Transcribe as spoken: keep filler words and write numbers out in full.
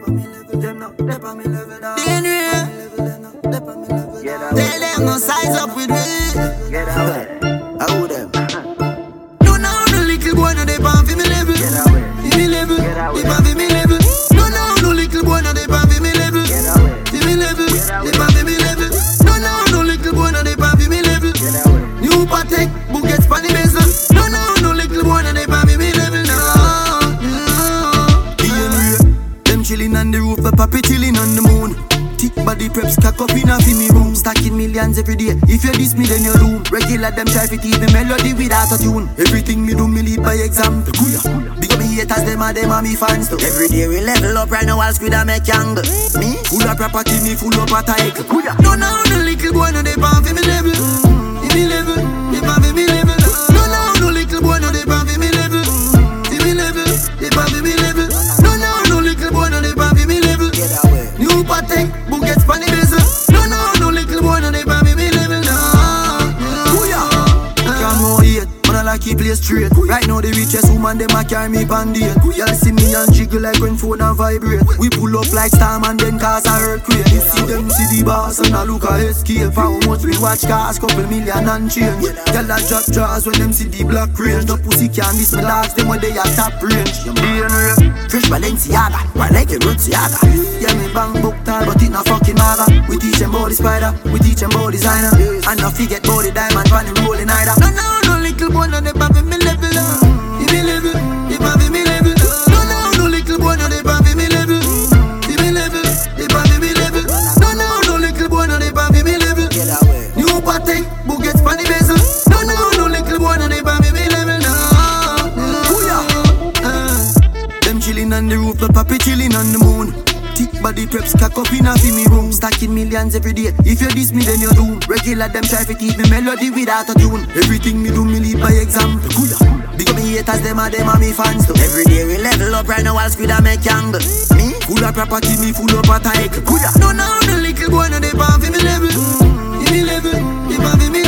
Them no, dep on me level down. Tell them no size up with me. Get away. How them? No, no, no little boy no dep on fi me level. Get away. Fi me level. Get away. Dep on fi me level. No, no, no little boy no dep on fi me level. Get away. Fi me level. Dep on fi me level. No, no, no little boy no dep on fi me level. Get away. New Patek, Bugatti Spanny Bezel. No, no, no little boy no dep on fi me level. No, no. D N A. Them chilling on the roof, the papi chilling on the moon. Thick body preps, cock up in a fi me room. Stacking millions every day. If you diss me, then you doom. Regular them try to teach me melody without a tune. Everything me do, me lead by example. Kuya. Big up me haters, them are them are me fans too. Every day we level up, right now I'll squid and make angle. Me full of property, me full of attack. Kuya. No, no, no little boy no they pan fi me level. Fi me level, they pan fi me level. No, no, no little boy no they pan fi me level. Fi me level, they pan fi me level. No, no, no little boy no they pan fi me level. Get away. New Patek, Bugatti Spanny Bezel. No, no, no little boy no they pan fi me level. No, no. Can't more yet, but I like keep play straight. Right now the richest woman them a carry me bandit. Y'all see me and jiggle like when phone and vibrate. We pull up like storm and then cause a earthquake. You see them see the boss and I look a escape. How much we watch cars, couple million and change. Y'all a drop jaws when them see the black range. No pussy can miss me last them when they a top range. D N A, fresh Balenciaga, right like a Balenciaga. Yeah me bang book tall but it no fucking maga. We teach them about the spider, we teach them about designer. And no forget about the diamond pan the rolling either. No no no little boy no they pan fi me level. Fi me level, they pan fi me level. No no no little boy no they pan fi me level. Fi me level, they pan fi me level. No no no little boy no they pan fi me level. Get away. New Patek, Bugatti Spanny Bezel. No no no little boy no they pan fi me level. No, no. Uh, them chilling on the roof, the papi chilling on the moon. Thick body preps, cock up in a fi me room. Stacking millions every day. If you diss me, then you doom. Regular them try to teach me melody without a tune. Everything me do, me lead by example. Kuya. Big up me haters, them are them are me fans too. Every day we level up, right now I'll squid and make angle. Me full of property, me full of attack. Kuya. No, no, no little boy no they pan fi me level. Fi me level, they pan fi me